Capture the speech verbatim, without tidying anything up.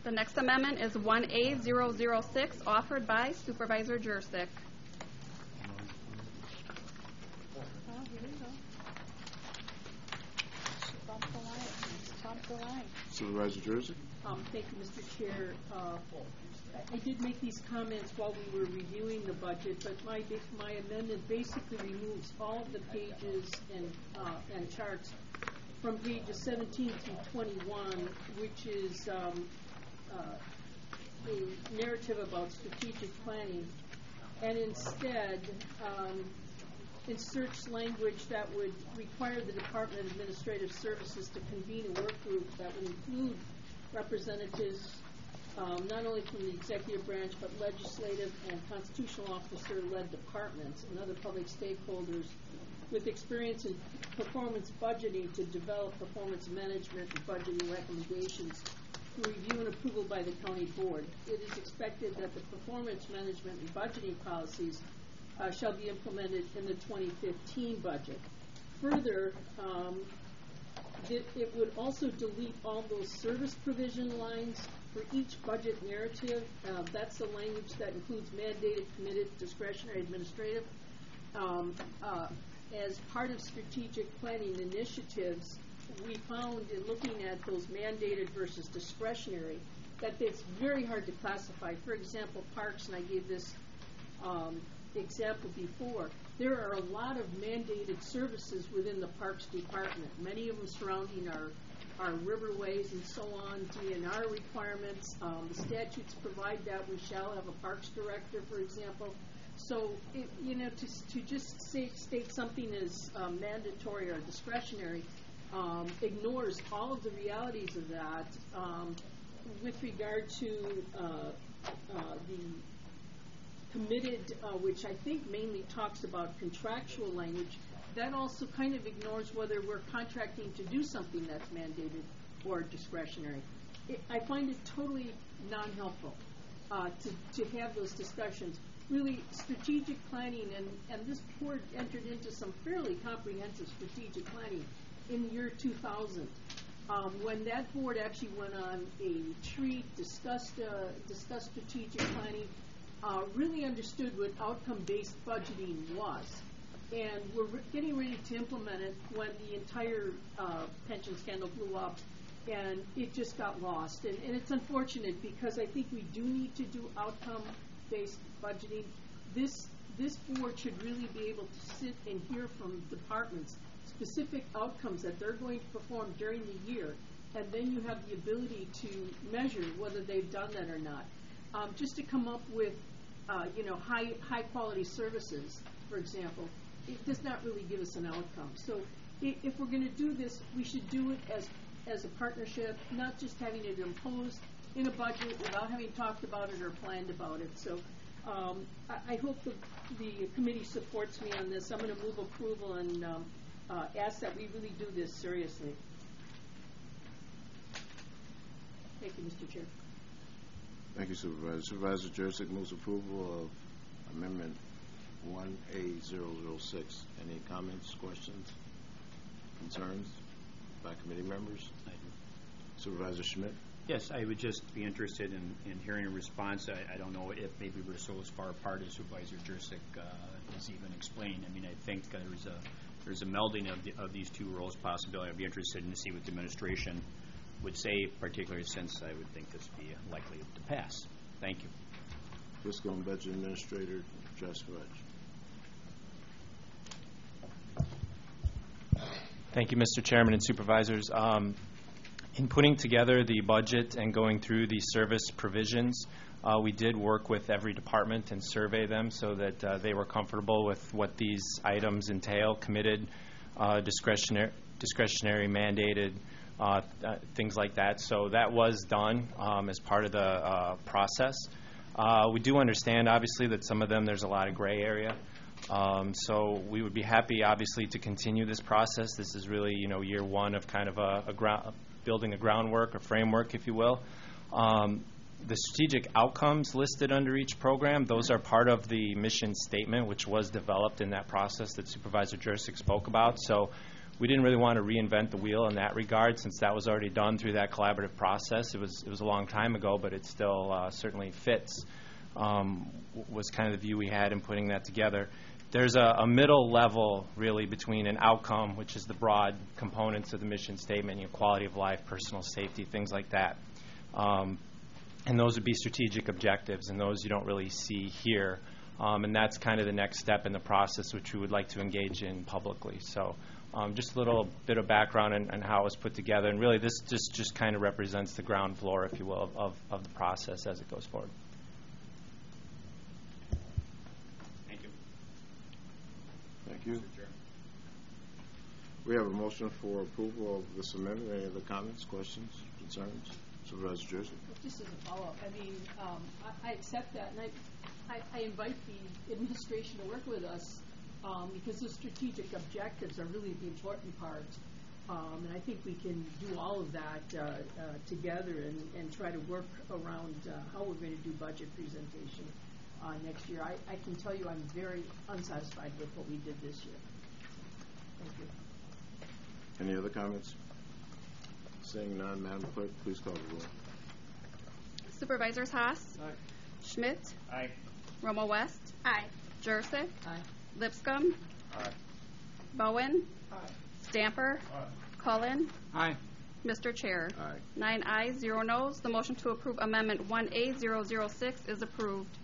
The next amendment is one A zero zero six, offered by Supervisor Jurczyk. Supervisor Jurczyk. Um, thank you, Mister Chair. Uh, I, I did make these comments while we were reviewing the budget, but my my amendment basically removes all of the pages and uh, and charts from pages seventeen through twenty-one, which is um, uh, a narrative about strategic planning, and instead um, inserts language that would require the Department of Administrative Services to convene a work group that would include representatives um, not only from the executive branch but legislative and constitutional officer-led departments and other public stakeholders with experience in performance budgeting to develop performance management and budgeting recommendations for review and approval by the county board. It is expected that the performance management and budgeting policies Uh, shall be implemented in the twenty fifteen budget. Further, um, it, it would also delete all those service provision lines for each budget narrative. Uh, that's the language that includes mandated, committed, discretionary, administrative. Um, uh, as part of strategic planning initiatives, we found in looking at those mandated versus discretionary that it's very hard to classify. For example, parks, and I gave this um, example before, there are a lot of mandated services within the Parks Department, many of them surrounding our, our riverways and so on, D N R requirements. Um, the statutes provide that we shall have a Parks Director, for example. So, it, you know, to, to just say, state something as um, mandatory or discretionary um, ignores all of the realities of that um, with regard to uh, uh, the committed, uh, which I think mainly talks about contractual language. That also kind of ignores whether we're contracting to do something that's mandated or discretionary. It, I find it totally non-helpful uh, to, to have those discussions. Really, strategic planning, and, and this board entered into some fairly comprehensive strategic planning in the year two thousand. Um, when that board actually went on a retreat, discussed, uh, discussed strategic planning, Uh, really understood what outcome-based budgeting was. And we're re getting ready to implement it when the entire uh, pension scandal blew up, and it just got lost. And, and it's unfortunate because I think we do need to do outcome-based budgeting. This, this board should really be able to sit and hear from departments specific outcomes that they're going to perform during the year, and then you have the ability to measure whether they've done that or not. Um, just to come up with, uh, you know, high high quality services, for example, it does not really give us an outcome. So, if, if we're going to do this, we should do it as as a partnership, not just having it imposed in a budget without having talked about it or planned about it. So, um, I, I hope the the committee supports me on this. I'm going to move approval and um, uh, ask that we really do this seriously. Thank you, Mister Chair. Thank you, Supervisor. Supervisor Jurczyk moves approval of Amendment one A zero zero six. Any comments, questions, concerns by committee members? Supervisor Schmidt? Yes, I would just be interested in, in hearing a response. I, I don't know if maybe we're so as far apart as Supervisor Jurczyk uh, has even explained. I mean, I think uh, there's a there's a melding of, the, of these two roles possibility. I'd be interested in to see what the administration would say, particularly since I would think this would be likely to pass. Thank you. Fiscal and Budget Administrator Josh Fudge. Thank you, Mister Chairman and Supervisors. Um, in putting together the budget and going through the service provisions, uh, we did work with every department and survey them so that uh, they were comfortable with what these items entail: committed, uh, discretionary, discretionary, mandated, Uh, uh, things like that. So that was done um, as part of the uh, process. Uh, we do understand, obviously, that some of them there's a lot of gray area. Um, so we would be happy, obviously, to continue this process. This is really, you know, year one of kind of a, a ground, building a groundwork, a framework, if you will. Um, the strategic outcomes listed under each program, those are part of the mission statement, which was developed in that process that Supervisor Jurczyk spoke about. So we didn't really want to reinvent the wheel in that regard, since that was already done through that collaborative process. It was it was a long time ago, but it still uh, certainly fits. Um, was kind of the view we had in putting that together. There's a, a middle level, really, between an outcome, which is the broad components of the mission statement, you know, quality of life, personal safety, things like that. Um, and those would be strategic objectives, and those you don't really see here. Um, and that's kind of the next step in the process, which we would like to engage in publicly. So um, just a little bit of background on, on how it was put together. And really, this just, just kind of represents the ground floor, if you will, of, of, of the process as it goes forward. Thank you. Thank you. Mister Chairman. We have a motion for approval of this amendment. Any other comments, questions, concerns? Supervisor Jersey? Just as a follow-up, I mean, um, I, I accept that, and I, I, I invite the administration to work with us um, because the strategic objectives are really the important part. Um, and I think we can do all of that uh, uh, together and, and try to work around uh, how we're going to do budget presentation uh, next year. I, I can tell you I'm very unsatisfied with what we did this year. Thank you. Any other comments? Seeing none, Madam Clerk, please call the roll. Supervisors Haas, Aye. Schmidt, Aye. Romo West, Aye. Jurassic, Aye. Lipscomb, Aye. Bowen, Aye. Stamper, Aye. Cullen, Aye. Mister Chair. Aye. Nine ayes, zero noes. The motion to approve Amendment one A zero zero six is approved.